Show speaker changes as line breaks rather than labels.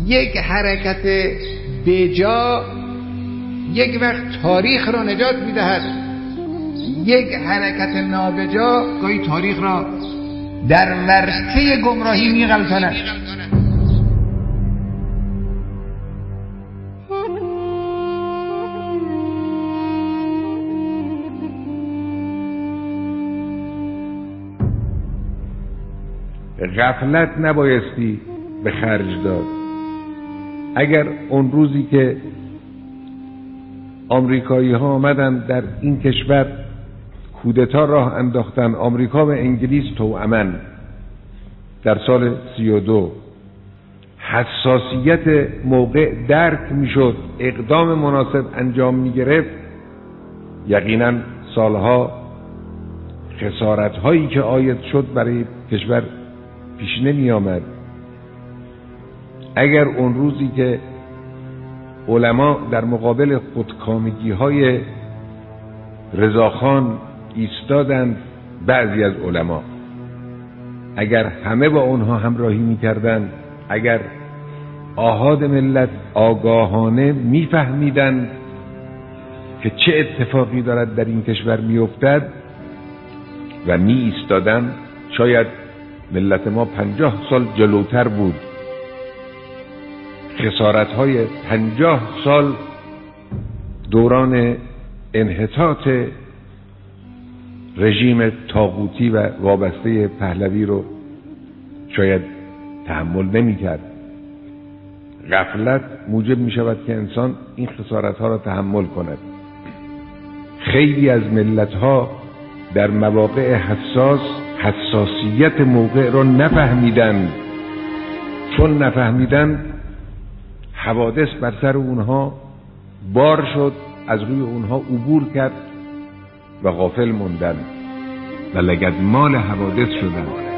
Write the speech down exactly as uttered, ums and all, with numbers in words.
یک حرکت بجا یک وقت تاریخ را نجات می‌دهد، یک حرکت نابجا گاهی تاریخ را در ورطه گمراهی می‌غلطاند.
غفلت نبایستی به خرج داد. اگر اون روزی که آمریکایی ها آمدن در این کشور کودتا راه انداختن، آمریکا و انگلیس توأمن در سال سی و دو، حساسیت موقع درک میشد، اقدام مناسب انجام میگرفت، یقینا سالها خسارت هایی که عاید شد برای کشور پیش نمی آمد. اگر اون روزی که علما در مقابل خودکامگی های رضاخان ایستادند، بعضی از علما اگر همه با اونها همراهی می کردند، اگر آحاد ملت آگاهانه می فهمیدند که چه اتفاقی دارد در این کشور می افتد و می ایستادند، شاید ملت ما پنجاه سال جلوتر بود. خسارت های پنجاه سال دوران انحطاط رژیم طاغوتی و وابسته پهلوی رو شاید تحمل نمی کرد. غفلت موجب می شود که انسان این خسارت ها را تحمل کند. خیلی از ملت ها در مواقع حساس حساسیت موقع رو نفهمیدن. چون نفهمیدن، حوادث بر سر اونها بار شد، از روی اونها عبور کرد و غافل موندن و لگدمال حوادث شدن.